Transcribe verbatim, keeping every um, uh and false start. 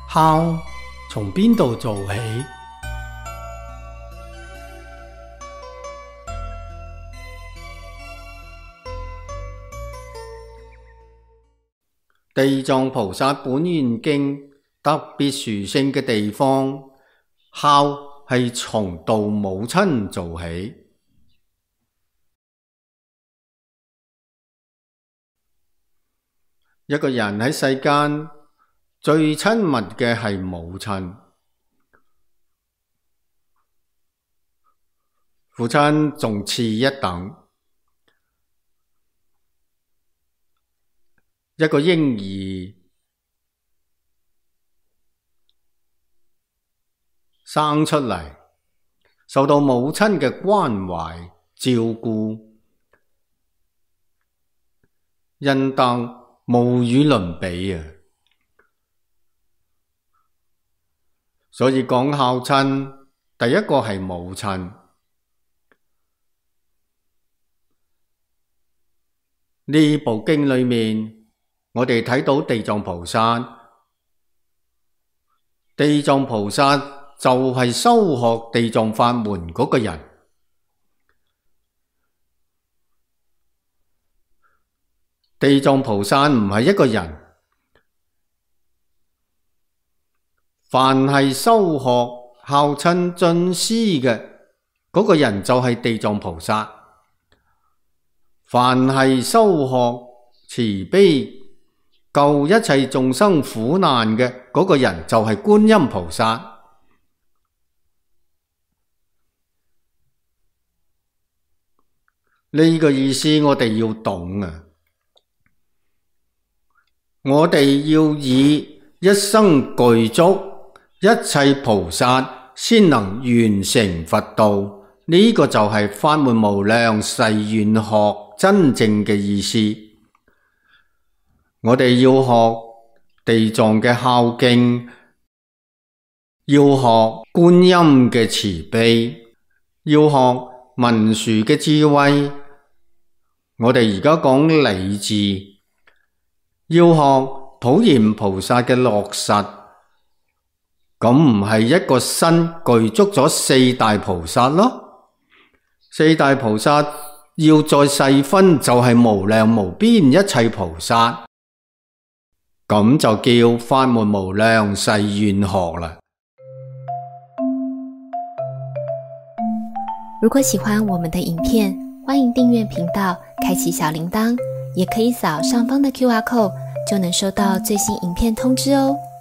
孝從邊度做起？地藏菩薩本願經特別殊勝嘅地方，孝係從度母親做起。一個人喺世間最親密嘅係母親，父親仲次一等。一個嬰兒生出嚟，受到母親嘅關懷照顧，恩德無與倫比啊！所以講孝親，第一個係母親。呢部經裏面，我哋睇到地藏菩薩，地藏菩薩就係修學地藏法門嗰個人。地藏菩薩唔係一個人，凡係修學孝親尊師嘅嗰個人就係地藏菩薩，凡係修學慈悲救一切眾生苦難嘅嗰個人就係觀音菩薩。呢個意思我哋要懂啊！我哋要以一生具足一切菩薩先能完成佛道，呢個就係法門無量誓願學真正嘅意思。我哋要學地藏嘅孝敬，要學觀音嘅慈悲，要學文殊嘅智慧。我哋而家講理智，要學普賢菩薩嘅落實。咁唔係一個身具足咗四大菩薩咯？四大菩薩要再細分，就係無量無邊一切菩薩。咁就叫法門無量誓願學啦。 如果喜歡我們的影片，歡迎訂閱頻道，開啟小鈴鐺，也可以掃上方的 Q R code，就能收到最新影片通知哦。